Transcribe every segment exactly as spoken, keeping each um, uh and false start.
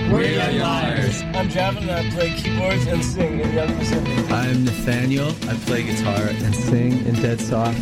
We're Young Liars. I'm Javin and I play keyboards and sing in Young Pacific. I'm Nathaniel. I play guitar and sing in Dead Soft.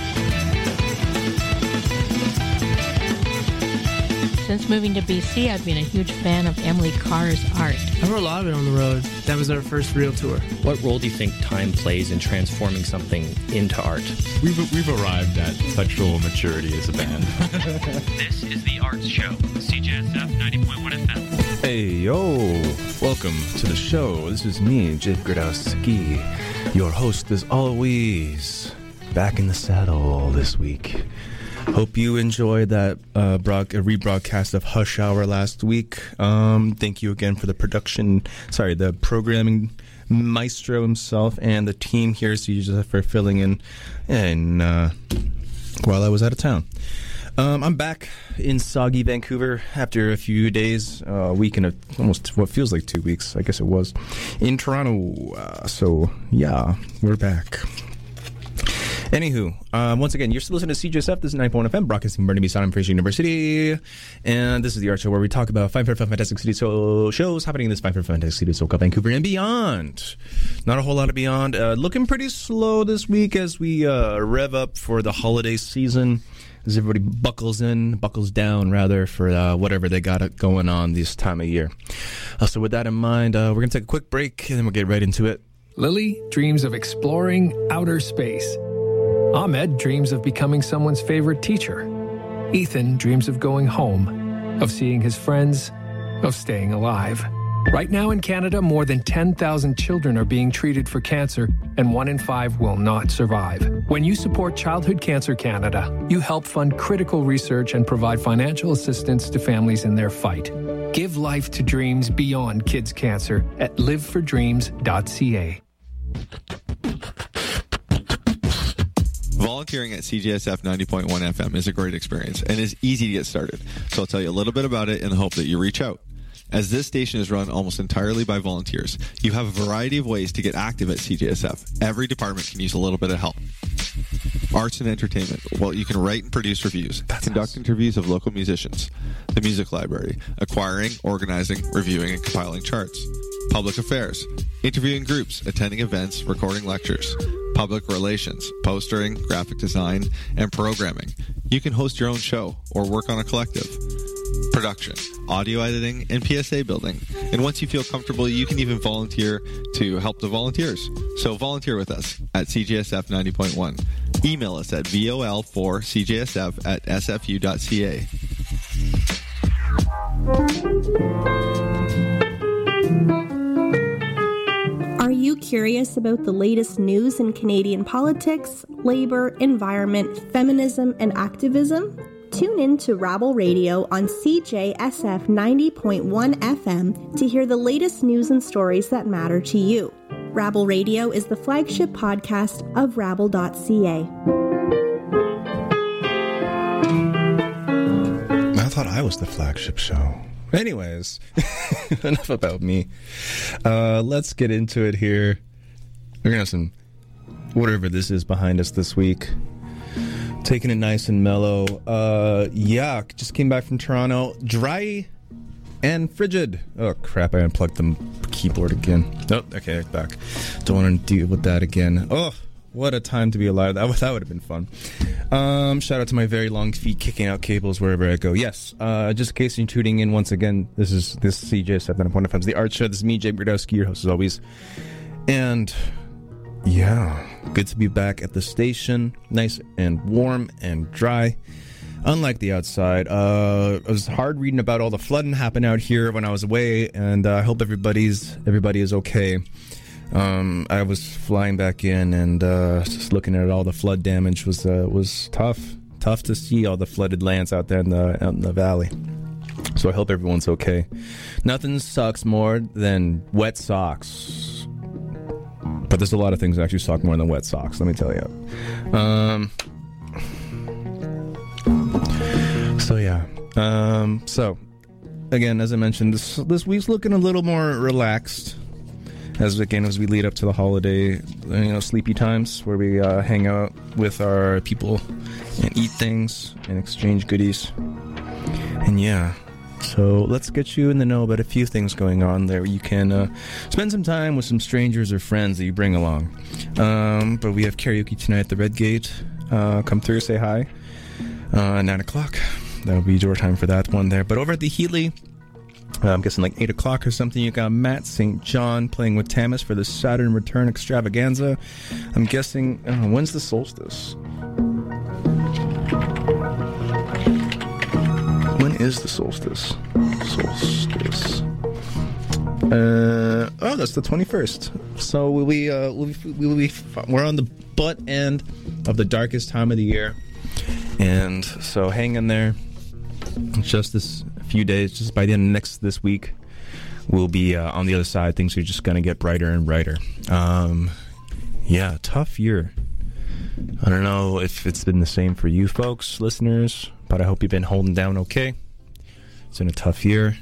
Since moving to B C, I've been a huge fan of Emily Carr's art. I've heard a lot of it on the road. That was our first real tour. What role do you think time plays in transforming something into art? We've, we've arrived at sexual maturity as a band. This is The Arts Show, C J S F ninety point one F M. Hey, yo! Welcome to the show. This is me, Jake Gradowski, your host as always. Back in the saddle this week. Hope you enjoyed that uh, broad- a rebroadcast of Hush Hour last week. Um, thank you again for the production, sorry, the programming maestro himself and the team here, C J S F, for filling in and, uh, while I was out of town. Um, I'm back in soggy Vancouver after a few days, a uh, week and a, almost what feels like two weeks, I guess it was, in Toronto. Uh, so, yeah, we're back. Anywho, um, once again, you're still listening to C J S F. This is ninety point one F M, broadcasting Burnaby Sound and Fraser University. And this is the Art Show, where we talk about five hundred fantastic city so shows happening in this five hundred fantastic city, SoCal, Vancouver, and beyond. Not a whole lot of beyond. Uh, looking pretty slow this week as we uh, rev up for the holiday season. As everybody buckles in, buckles down, rather, for uh, whatever they got going on this time of year. Uh, so with that in mind, uh, we're going to take a quick break, and then we'll get right into it. Lily dreams of exploring outer space. Ahmed dreams of becoming someone's favorite teacher. Ethan dreams of going home, of seeing his friends, of staying alive. Right now in Canada, more than ten thousand children are being treated for cancer, and one in five will not survive. When you support Childhood Cancer Canada, you help fund critical research and provide financial assistance to families in their fight. Give life to dreams beyond kids' cancer at live for dreams dot c a. Volunteering at C J S F ninety point one F M is a great experience and is easy to get started. So I'll tell you a little bit about it in the hope that you reach out. As this station is run almost entirely by volunteers, you have a variety of ways to get active at C J S F. Every department can use a little bit of help. Arts and entertainment. Well, you can write and produce reviews, That's conduct us. interviews of local musicians, the music library, acquiring, organizing, reviewing, and compiling charts. Public affairs, interviewing groups, attending events, recording lectures. Public relations, postering, graphic design, and programming. You can host your own show or work on a collective. Production, audio editing, and P S A building. And once you feel comfortable, you can even volunteer to help the volunteers. So volunteer with us at C J S F ninety point one. Email us at V O L four C J S F at S F U dot C A. Are you curious about the latest news in Canadian politics, labor, environment, feminism, and activism? Tune in to Rabble Radio on C J S F ninety point one F M to hear the latest news and stories that matter to you. Rabble Radio is the flagship podcast of rabble dot c a. I thought I was the flagship show. Anyways, enough about me. Uh, let's get into it here. We're going to have some, whatever this is behind us this week. Taking it nice and mellow. Uh, yeah, just came back from Toronto. Dry and frigid. Oh, crap, I unplugged the keyboard again. Oh, okay, back. Don't want to deal with that again. Oh, what a time to be alive. That, that would have been fun. Um, shout out to my very long feet kicking out cables wherever I go. Yes, uh, just in case you're tuning in once again, this is this C J S F ninety point one F M's The Art Show. This is me, Jake Gradowski, your host as always. And yeah, good to be back at the station. Nice and warm and dry. Unlike the outside. Uh, it was hard reading about all the flooding happened out here when I was away, and uh, I hope everybody's everybody is okay. Um, I was flying back in and uh, just looking at all the flood damage was uh, was tough. Tough to see all the flooded lands out there in the out in the valley. So I hope everyone's okay. Nothing sucks more than wet socks. But there's a lot of things that actually suck more than wet socks, let me tell you. Um, so yeah. Um, so, again, as I mentioned, this this week's looking a little more relaxed. As again, as we lead up to the holiday, you know, sleepy times where we uh, hang out with our people and eat things and exchange goodies. And yeah, So let's get you in the know about a few things going on there. You can uh, spend some time with some strangers or friends that you bring along. Um, but we have karaoke tonight at the Red Gate. Uh, come through, say hi. Uh, nine o'clock. That'll be your time for that one there. But over at the Healy, uh, I'm guessing like eight o'clock or something, you got Matt Saint John playing with Tamis for the Saturn Return Extravaganza. I'm guessing, uh, when's the solstice? When is the solstice? Solstice. Uh, oh, that's the twenty-first. So we'll be, uh, we'll be, we'll be, we're on the butt end of the darkest time of the year. And so hang in there. Just this few days, just by the end of next this week, we'll be uh, on the other side. Things are just going to get brighter and brighter. Um, yeah, tough year. I don't know if it's been the same for you folks, listeners, but I hope you've been holding down okay. It's been a tough year.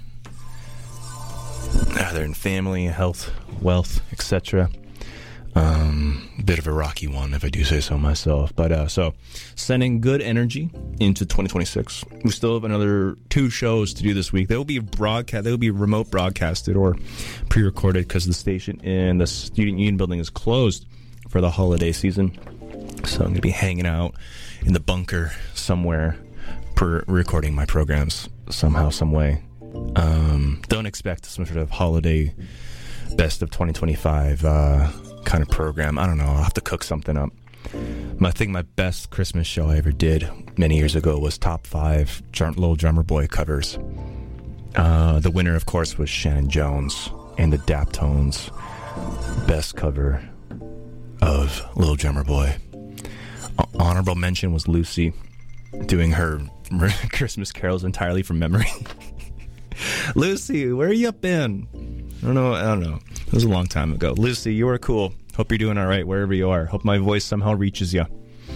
Either in family, health, wealth, et cetera. Um, bit of a rocky one, if I do say so myself. But uh, so, sending good energy into twenty twenty-six. We still have another two shows to do this week. They will be broadcast. They will be remote broadcasted or pre-recorded because the station in the Student Union Building is closed for the holiday season. So I'm going to be hanging out in the bunker somewhere, per recording my programs somehow, some way. Um, don't expect some sort of holiday best of twenty twenty-five uh, kind of program. I don't know. I'll have to cook something up. I think my best Christmas show I ever did many years ago was top five Drum, Little Drummer Boy covers. Uh, the winner, of course, was Shannon Jones and the Daptones. Best cover of Little Drummer Boy. O- honorable mention was Lucy doing her Christmas carols entirely from memory. Lucy, where you been? I don't know. I don't know. It was a long time ago. Lucy, you were cool. Hope you're doing all right wherever you are. Hope my voice somehow reaches you.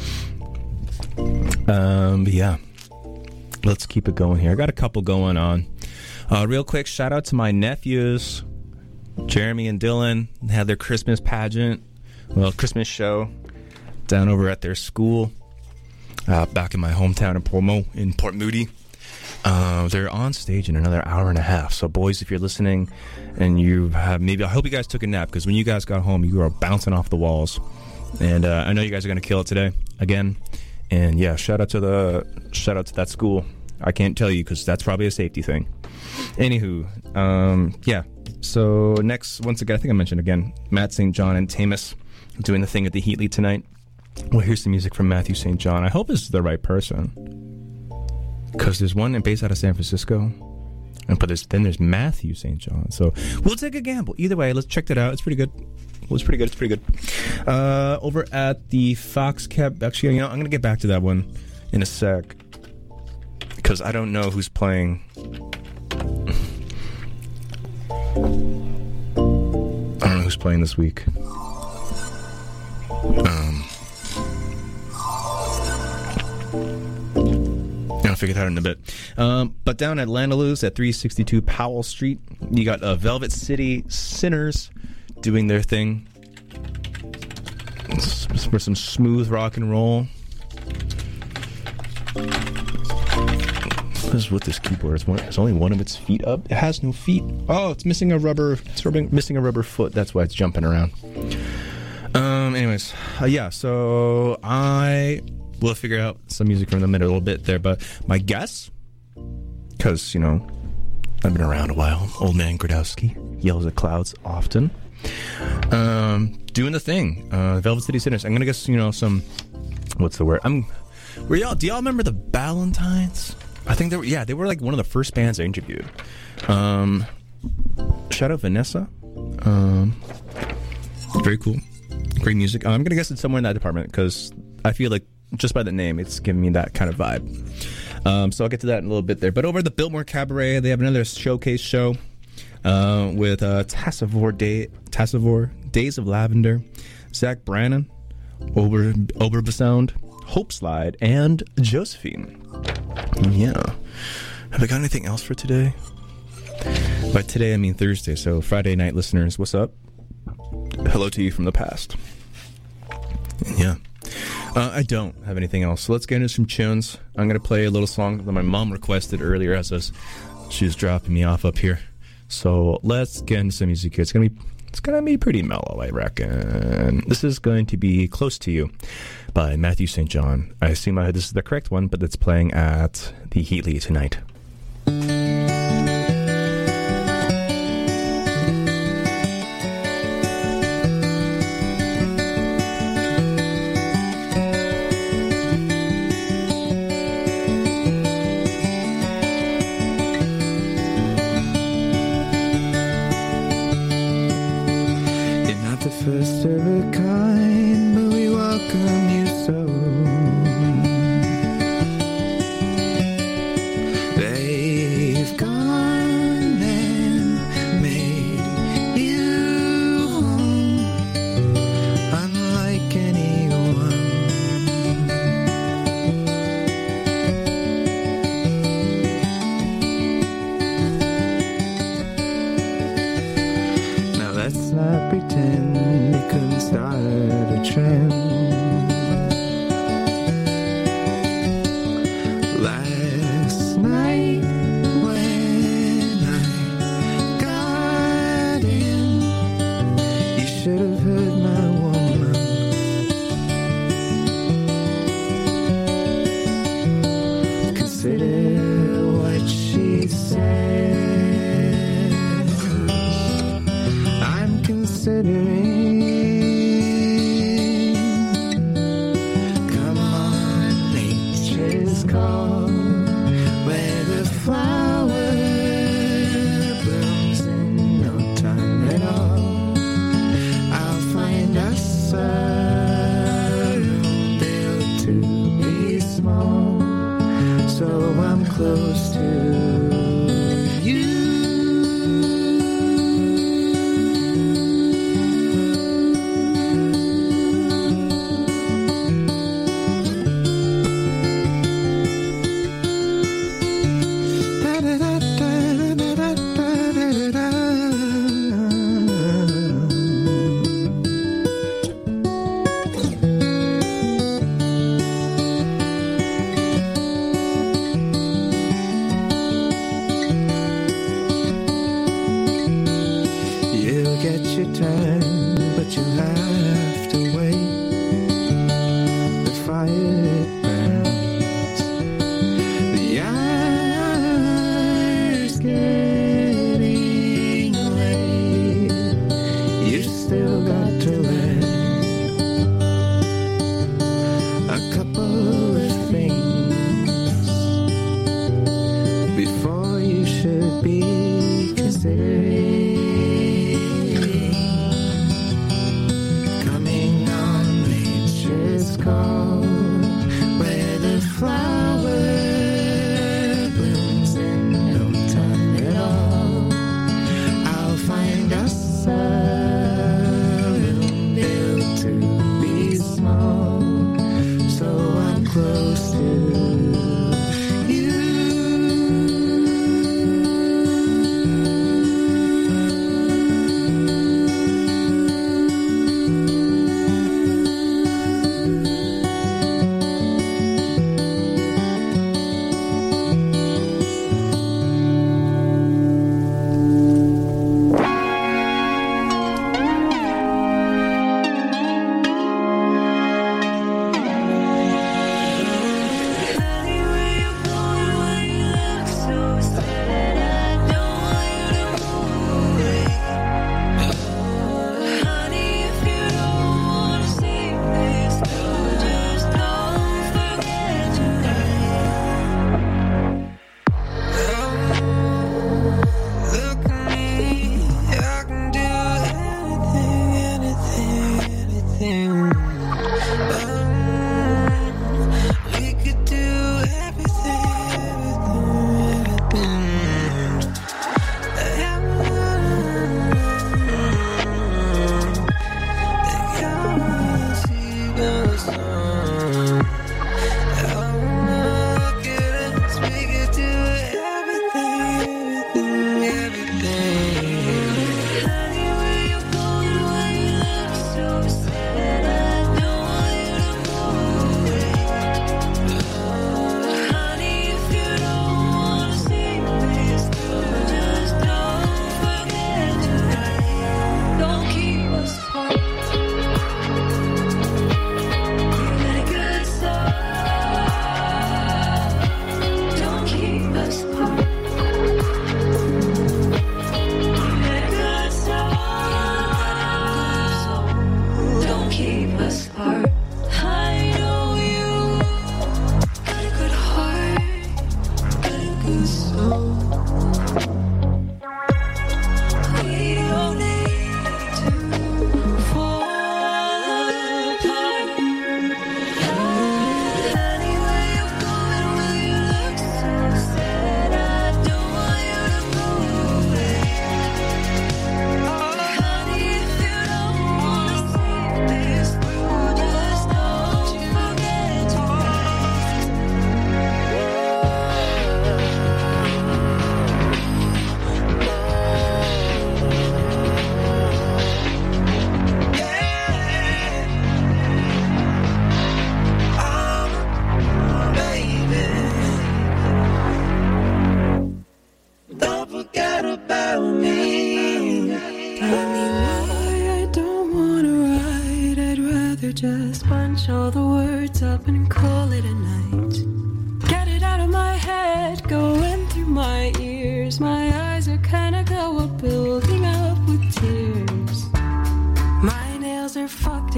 Um, but yeah, let's keep it going here. I got a couple going on. Uh, real quick, shout out to my nephews, Jeremy and Dylan. They had their Christmas pageant, well, Christmas show down over at their school, uh, back in my hometown in Port Mo, in Port Moody. Uh, they're on stage in another hour and a half. So, boys, if you're listening and you have maybe, I hope you guys took a nap because when you guys got home, you were bouncing off the walls. And uh, I know you guys are going to kill it today again. And yeah, shout out to the shout out to that school. I can't tell you because that's probably a safety thing. Anywho, um, yeah. So next, once again, I think I mentioned again, Matt Saint John and Tamis doing the thing at the Heatley tonight. Well, here's the music from Matthew Saint John. I hope this is the right person. Because there's one based out of San Francisco, and but there's, then there's Matthew Saint John. So we'll take a gamble. Either way, let's check that out. It's pretty good. Well, it's pretty good. It's pretty good. Uh, over at the Fox Cap, actually, you know, I'm gonna get back to that one in a sec because I don't know who's playing. I don't know who's playing this week. Um. I'll figure that out in a bit. Um, but down at Landaloo's at three sixty-two Powell Street, you got uh, Velvet City Sinners doing their thing for some smooth rock and roll. What is with this keyboard? It's, one, it's only one of its feet up. It has no feet. Oh, it's missing a rubber. It's rubbing, missing a rubber foot. That's why it's jumping around. Um. Anyways, uh, yeah. So I. We'll figure out some music from them in a little bit there, but my guess, because, you know, I've been around a while, old man Gradowski yells at clouds often, um, doing the thing, uh, Velvet City Sinners. I'm going to guess, you know, some, what's the word? I'm, were y'all, do y'all remember the Ballantines? I think they were, yeah, they were like one of the first bands I interviewed. Um, shout out Vanessa. Um, very cool. Great music. I'm going to guess it's somewhere in that department, because I feel like just by the name, it's giving me that kind of vibe. Um, so I'll get to that in a little bit there. But over at the Biltmore Cabaret, they have another showcase show uh, with uh, Tassivore, Day, Tassivore, Days of Lavender, Zach Brannon, Ober, Oberbesound, Hope Slide, and Josephine. Yeah. Have I got anything else for today? By today, I mean Thursday. So Friday night listeners, what's up? Hello to you from the past. Yeah. Uh, I don't have anything else. So let's get into some tunes. I'm going to play a little song that my mom requested earlier as I was She's dropping me off up here. So let's get into some music here. It's gonna be it's gonna be pretty mellow, I reckon. This is going to be Close to You by Matthew Saint John. I assume I, this is the correct one, but it's playing at the Heatley tonight. First of a kind, but we welcome you so. They've gone and made you home, unlike anyone. Now let's not pretend couldn't start a trend. Last night when I got in, you should have heard my woman. Consider what she said. I'm considering. Close to you. Da, da, da, da, da, da, da, da, da. Come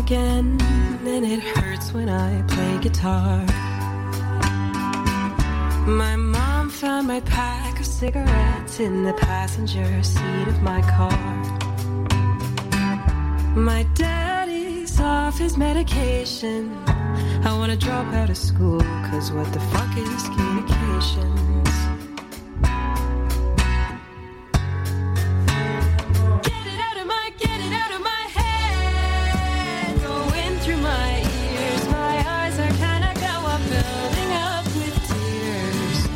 again, and it hurts when I play guitar. My mom found my pack of cigarettes in the passenger seat of my car. My daddy's off his medication. I wanna drop out of school, cause what the fuck is communications? Get it out of my, get it out of my head. Going through my ears, my eyes are kinda go up, building up with tears.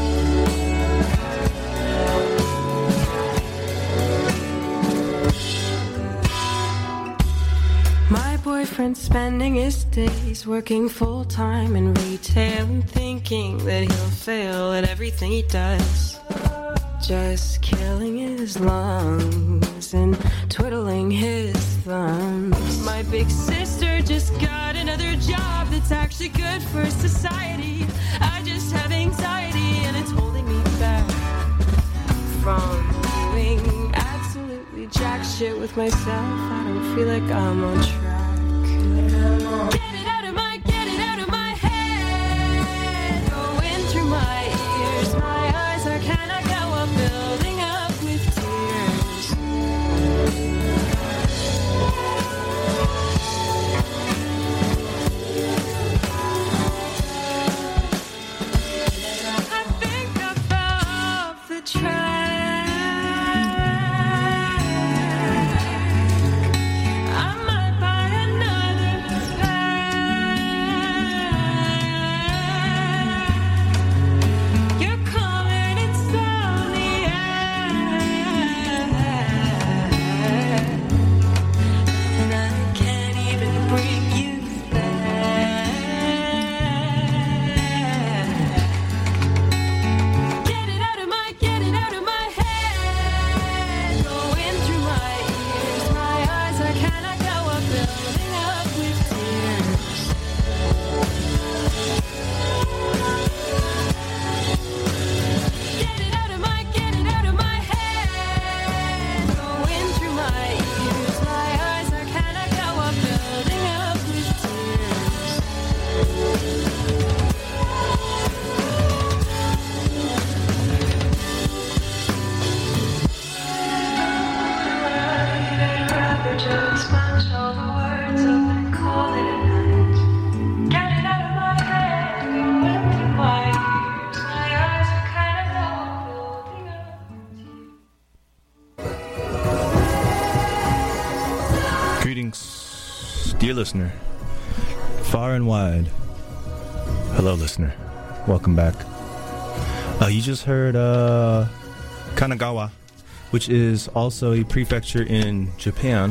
My boyfriend's spending his days working full-time in retail and thinking that he'll fail at everything he does. Just killing his lungs and twiddling his thumbs. My big sister just got another job that's actually good for society. I just have anxiety and it's holding me back from doing absolutely jack shit with myself. I don't feel like I'm on track. Get it out of my, get it out of my head. Going through my ears, my eyes are kinda go up, building up with tears. I think I fell off the track. I might buy another pack. You're calling, it's only and I can't even bring you back. Get it out of my, get it out of my head. Going through my ears, my eyes are kinda go up, building up with tears. Get it out of my, get it out of my head. Going through my ears, my eyes are kinda go up, building up with tears. I'd rather just punch all the words up and call it a night. Get it out of my head, going through my ears, my eyes are kinda go building up. Greetings, dear listener, far and wide. Hello, listener. Welcome back. Uh, you just heard uh, Kanagawa, which is also a prefecture in Japan.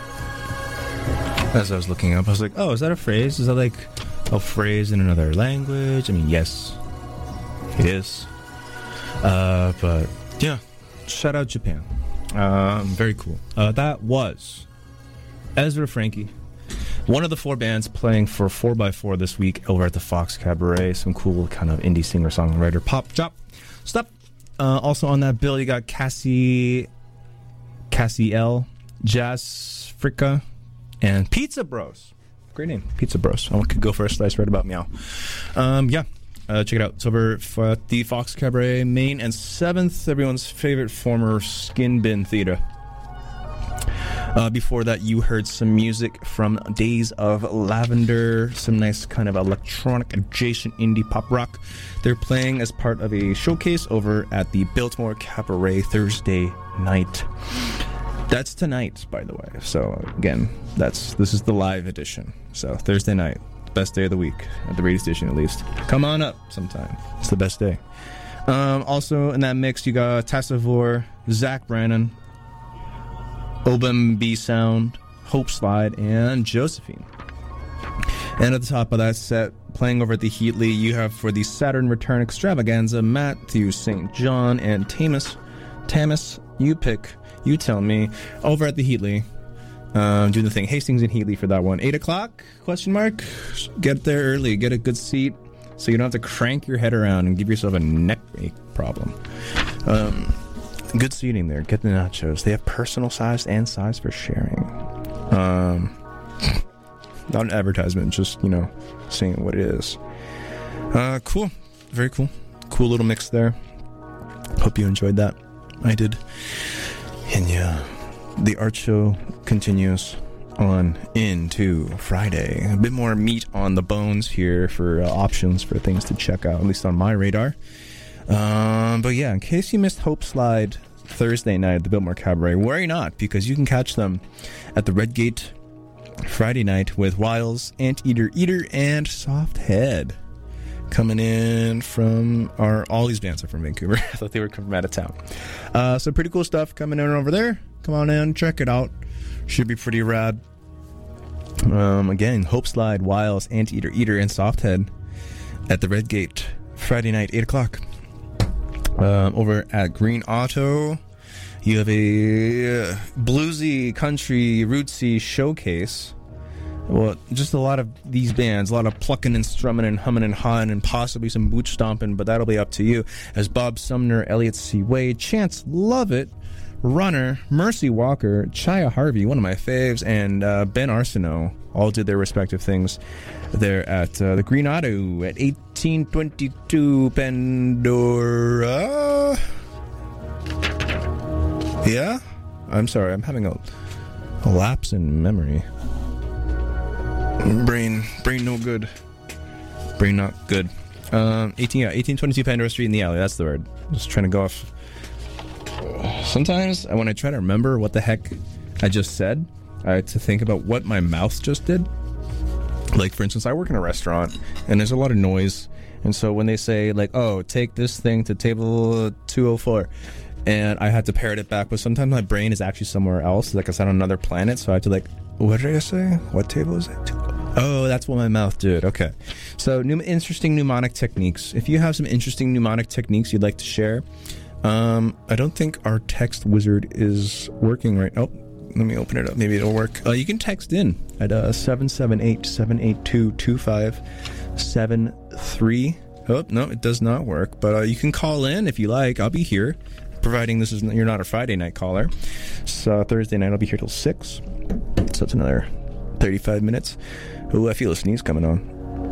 As I was looking up, I was like, oh, is that a phrase? Is that like a phrase in another language? I mean, yes, it is. Uh, but yeah, shout out Japan. Um, very cool. Uh, that was Ezra Frankie, one of the four bands playing for four by four this week over at the Fox Cabaret. Some cool kind of indie singer-songwriter pop chop stuff. Uh, also on that bill, you got Cassie, Cassie L, Jazz Fricka, and Pizza Bros. Great name, Pizza Bros. I could go for a slice right about meow. Um, yeah, uh, check it out. It's over at the Fox Cabaret, Main and seventh, everyone's favorite former Skin Bin Theater. Uh, before that, you heard some music from Days of Lavender, some nice kind of electronic adjacent indie pop rock. They're playing as part of a showcase over at the Biltmore Cabaret Thursday night. That's tonight, by the way. So again, that's this is the live edition. So Thursday night, best day of the week at the radio station, at least. Come on up sometime. It's the best day. Um, also in that mix, you got Tassavor, Zach Brannon, Obem B Sound, Hope Slide, and Josephine. And at the top of that set, playing over at the Heatley, you have for the Saturn Return Extravaganza, Matthew Saint John and Tamus. Tamus, you pick, you tell me. Over at the Heatley, um, doing the thing. Hastings and Heatley for that one. Eight o'clock? Question mark. Get there early. Get a good seat so you don't have to crank your head around and give yourself a neck ache problem. Um, good seating there. Get the nachos. They have personal size and size for sharing. Um, Not an advertisement, just, you know, saying what it is. Uh, cool. Very cool. Cool little mix there. Hope you enjoyed that. I did. And yeah, the art show continues on into Friday. A bit more meat on the bones here for uh, options for things to check out, at least on my radar. Um, but yeah, in case you missed Hope Slide Thursday night at the Biltmore Cabaret, worry not, because you can catch them at the Red Gate Friday night with Wiles, Anteater Eater, and Soft Head. Coming in from our, all these bands are from Vancouver. I thought they were coming from out of town. Uh, so pretty cool stuff coming in over there. Come on in, check it out. Should be pretty rad. Um, again, Hope Slide, Wiles, Anteater Eater, and Soft Head at the Red Gate Friday night, eight o'clock. Um, over at Green Auto, you have a uh, bluesy, country, rootsy showcase. Well, just a lot of these bands, a lot of plucking and strumming and humming and hawing and possibly some boot stomping, but that'll be up to you. As Bob Sumner, Elliot C. Wade, Chance Lovett, Runner, Mercy Walker, Chaya Harvey, one of my faves, and uh, Ben Arsenault all did their respective things there at uh, the Green Auto at eighteen twenty-two Pandora. Yeah? I'm sorry, I'm having a, a lapse in memory. Brain, brain no good. Brain not good. Um, eighteen, yeah, eighteen twenty-two Pandora Street in the alley. That's the word. Just trying to go off. Sometimes when I try to remember what the heck I just said, I have to think about what my mouth just did. Like, for instance, I work in a restaurant and there's a lot of noise. And so when they say, like, oh, take this thing to table two oh four, and I have to parrot it back, but sometimes my brain is actually somewhere else, like it's on another planet, so I have to, like, what did I say? What table is it? Oh, that's what my mouth did. Okay. So, new, interesting mnemonic techniques. If you have some interesting mnemonic techniques you'd like to share, um, I don't think our text wizard is working right. Oh, let me open it up. Maybe it'll work. Uh, you can text in at uh, seven seven eight, seven eight two, two five seven three. Oh, no, it does not work. But uh, you can call in if you like. I'll be here, providing this is you're not a Friday night caller. So Thursday night I'll be here till six. So that's another thirty-five minutes. Oh, I feel a sneeze coming on.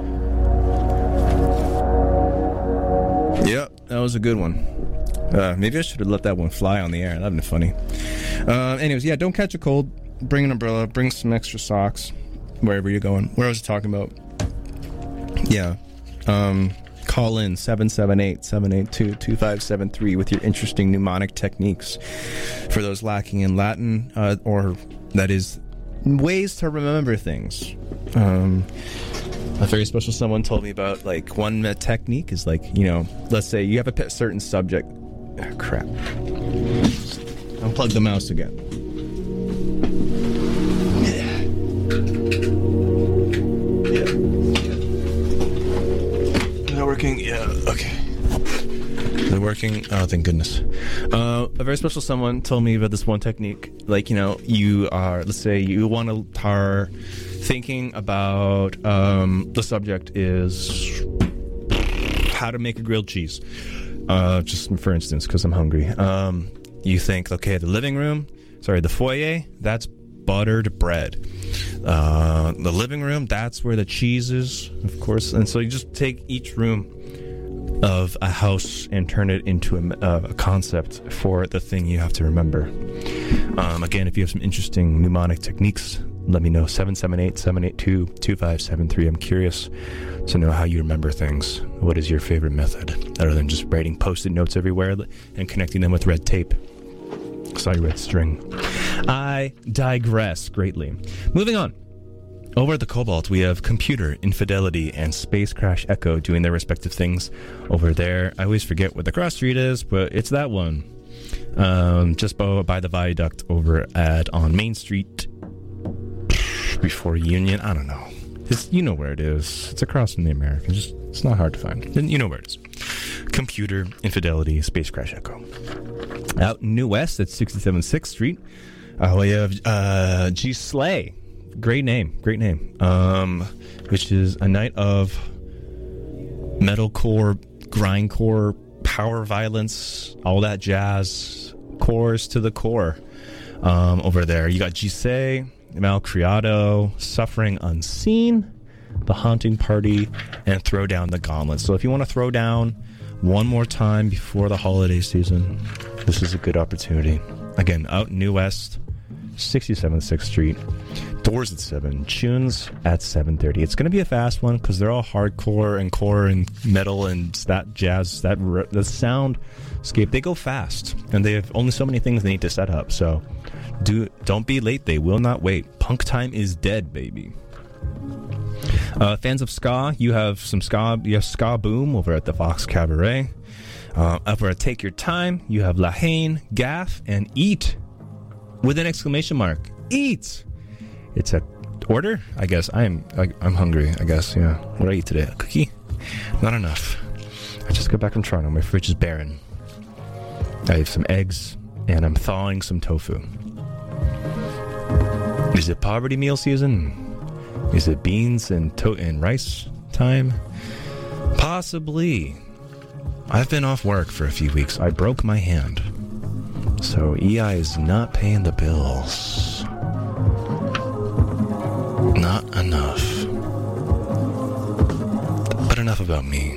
Yep, that was a good one. Uh, maybe I should have let that one fly on the air. That would have been funny. Uh, anyways, yeah, don't catch a cold. Bring an umbrella. Bring some extra socks wherever you're going. Where I was talking about. Yeah. Um, call in seven seven eight, seven eight two, two five seven three with your interesting mnemonic techniques. For those lacking in Latin, uh, or that is ways to remember things. Um, a very special someone told me about, like, one uh, technique is, like, you know, let's say you have a certain subject. Oh, crap. Unplug the mouse again. Yeah. Yeah. Is that working? Yeah, okay. Is it working? Oh, thank goodness. Uh, a very special someone told me about this one technique. Like, you know, you are, let's say you want to are thinking about, um, the subject is how to make a grilled cheese. Uh, just for instance, because I'm hungry. Um, you think, okay, the living room, sorry, the foyer, that's buttered bread. Uh, the living room, that's where the cheese is, of course. And so you just take each room of a house and turn it into a, uh, a concept for the thing you have to remember. Um, again, if you have some interesting mnemonic techniques, let me know. seven seven eight, seven eight two, two five seven three. I'm curious to know how you remember things. What is your favorite method, other than just writing post-it notes everywhere and connecting them with red tape? Sorry, red string. I digress greatly. Moving on. Over at the Cobalt, we have Computer, Infidelity, and Space Crash Echo doing their respective things over there. I always forget what the cross street is, but it's that one. Um, just by the viaduct over at on Main Street before Union. I don't know. It's, you know where it is. It's across from the American. Just, it's not hard to find. You know where it is. Computer, Infidelity, Space Crash Echo. Out in New West at sixty-seven sixth Street, uh, we have uh, G Slay. Great name, great name. Um, which is a night of metalcore, grindcore, power violence, all that jazz, cores to the core. um, over there. You got Giselle, Malcriado, Suffering Unseen, The Haunting Party, and Throw Down the Gauntlet. So if you want to throw down one more time before the holiday season, this is a good opportunity. Again, out in New West, sixty-seventh, sixth Street. Doors at seven, tunes at seven thirty. It's going to be a fast one because they're all hardcore and core and metal and that jazz, that the soundscape. They go fast, and they have only so many things they need to set up. So do don't be late. They will not wait. Punk time is dead, baby. Uh, fans of ska, you have some ska. You have Ska Boom over at the Fox Cabaret. Uh, over at Take Your Time, you have La Haine, Gaff, and Eat with an exclamation mark. Eat. It's a order, I guess. I am. I, I'm hungry. I guess. Yeah. What did I eat today? A cookie? Not enough. I just got back from Toronto. My fridge is barren. I have some eggs, and I'm thawing some tofu. Is it poverty meal season? Is it beans and to- and rice time? Possibly. I've been off work for a few weeks. I broke my hand, so E I is not paying the bills. Not enough. But enough about me.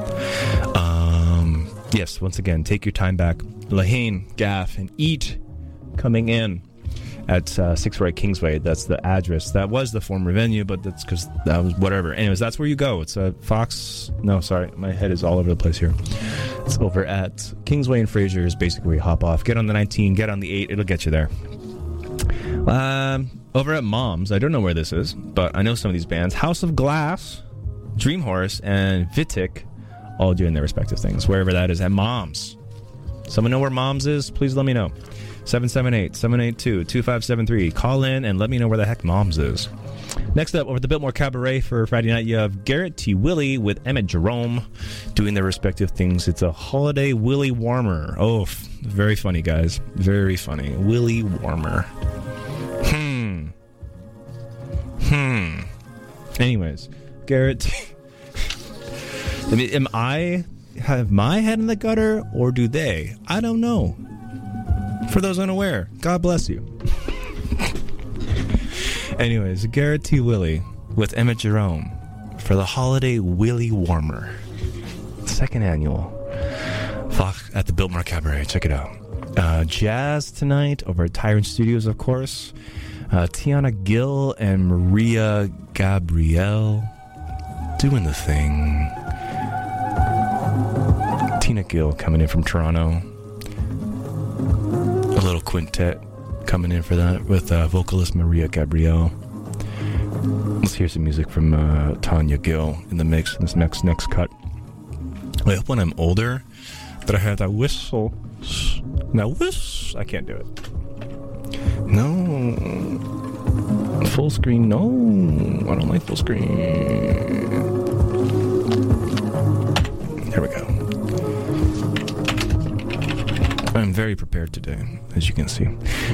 Um, yes, once again, take your time back. La Haine, Gaff, and Eat coming in at uh, six forty Kingsway. That's the address. That was the former venue, but that's because that was whatever. Anyways, that's where you go. It's a Fox. No, sorry, my head is all over the place here. It's over at Kingsway and Fraser is basically where you hop off. Get on the nineteen, get on the eight. It'll get you there. Um, over at Moms, I don't know where this is, but I know some of these bands. House of Glass, Dream Horse, and Vitic all doing their respective things. Wherever that is at Moms. Someone know where Moms is? Please let me know. seven seven eight, seven eight two, two five seven three. Call in and let me know where the heck Moms is. Next up, over at the Biltmore Cabaret for Friday night, you have Garrett T. Willie with Emmett Jerome doing their respective things. It's a holiday Willie Warmer. Oh, f- very funny, guys. Very funny. Willie Warmer. Hmm. Hmm. Anyways, Garrett. T- I mean, am I... have my head in the gutter, or do they? I don't know. For those unaware, God bless you. Anyways, Garrett T. Willie with Emmett Jerome for the holiday Willie Warmer. Second annual. Fuck, at the Biltmore Cabaret. Check it out. Uh, jazz tonight over at Tyrant Studios, of course. Uh, Tiana Gill and Maria Gabrielle doing the thing. Tina Gill coming in from Toronto. A little quintet coming in for that with uh, vocalist Maria Gabrielle. Let's hear some music from uh, Tanya Gill in the mix in this next next cut. I hope when I'm older that I have that whistle. Now whistle. I can't do it. No. Full screen. No. I don't like full screen. There we go. I'm very prepared today, as you can see.